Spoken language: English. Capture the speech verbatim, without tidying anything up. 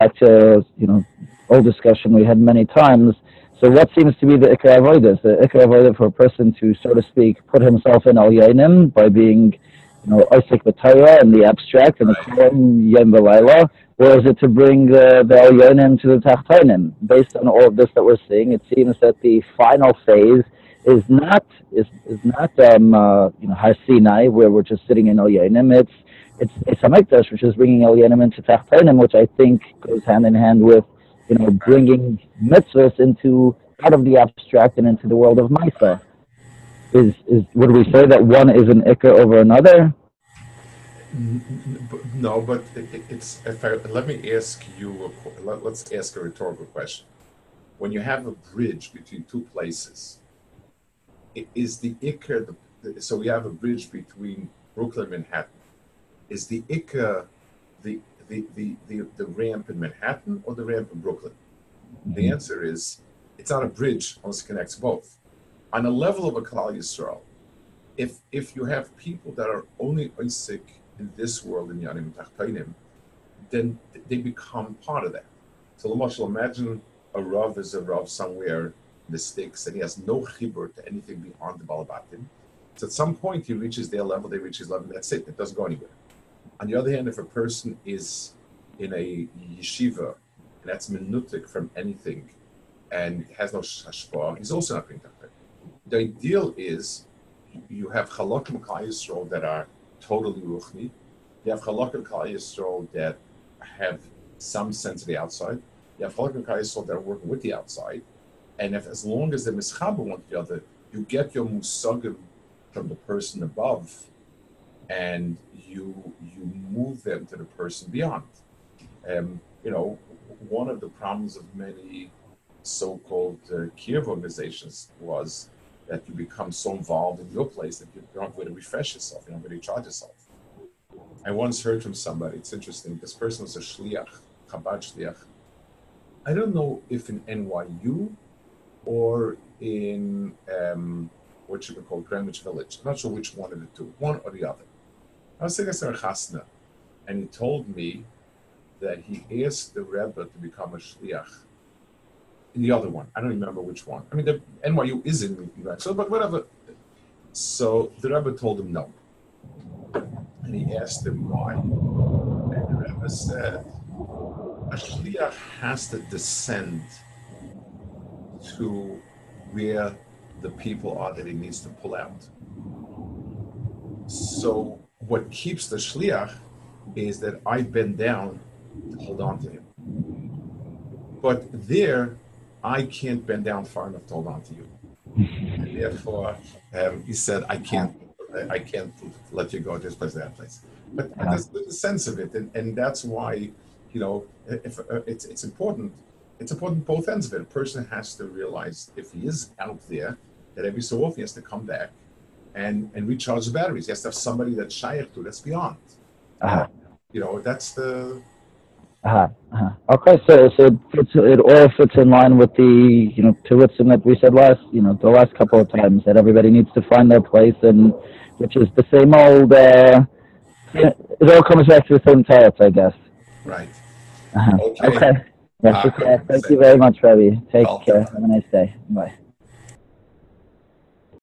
back to, you know, old discussion we had many times. So what seems to be the Ikar Avodah? The Ikar Avodah for a person to, so to speak, put himself in Al Yainim by being, you know, Isaac B'Torah in the abstract and the Kohen Yom V'Layla, or is it to bring uh, the Al Yainim to the Tachtonim? Based on all of this that we're seeing, it seems that the final phase is not is is not um, uh, you know, Har Sinai, where we're just sitting in Al Yainim. It's it's it's Hamikdash, which is bringing Al Yainim into Tachtonim, which I think goes hand in hand with, you know, bringing mitzvahs into out of the abstract and into the world of Maisa. Is is would we say that one is an ikar over another? No, but it's. If I, let me ask you. A, let, let's ask a rhetorical question. When you have a bridge between two places, is the ikar? The, so we have a bridge between Brooklyn and Manhattan. Is the ikar the the, the the the ramp in Manhattan or the ramp in Brooklyn? Mm-hmm. The answer is it's not a bridge unless it connects both. On a level of a Klal Yisrael, if if you have people that are only Isaac in this world in Yanim Tachtonim, then they become part of that. So L'mashal, imagine a Rav is a Rav somewhere in the sticks and he has no chibur to anything beyond the Balabatim. So at some point he reaches their level, they reach his level, that's it, it doesn't go anywhere. On the other hand, if a person is in a yeshiva and that's minutik from anything and has no hashpah, he's also not being Tachtonim. The ideal is you have Chalakim Klal Yisrael that are totally ruchni. You have Chalakim Klal Yisrael that have some sense of the outside. You have Chalakim Klal Yisrael that are working with the outside. And if, as long as they're mischaber one to the other, you get your musagim from the person above, and you you move them to the person beyond. Um, you know, one of the problems of many so-called uh, Kiev organizations was that you become so involved in your place that you don't have a way to refresh yourself, you don't have a way to charge yourself. I once heard from somebody, it's interesting, this person was a shliach, Chabad shliach. I don't know if in N Y U or in um, what you could call Greenwich Village. I'm not sure which one of the two, one or the other. I was sitting at Chasna, and he told me that he asked the Rebbe to become a shliach. The other one, I don't remember which one. I mean, the N Y U is in New York, so but whatever. So the Rebbe told him no, and he asked him why. And the Rebbe said, "A shliach has to descend to where the people are that he needs to pull out. So what keeps the shliach is that I bend down to hold on to him, but there." I can't bend down far enough to hold on to you. And therefore, um, he said, I can't I can't let you go this place, that place. But, but there's, there's a sense of it, and, and that's why, you know, if uh, it's it's important. It's important both ends of it. A person has to realize if he is out there, that every so often he has to come back and, and recharge the batteries. He has to have somebody that's shaykh to, that's beyond. Uh-huh. You know, that's the... Uh-huh, uh-huh. Okay, so so it, fits, it all fits in line with the, you know, Tiritzim that we said last, you know, the last couple of times, that everybody needs to find their place, and which is the same old, uh, it all comes back to the same teretz, I guess. Right. Uh-huh. Okay. Okay. Yes, uh, okay. Thank you very much, Rabbi. Take care. Have a nice day. Bye.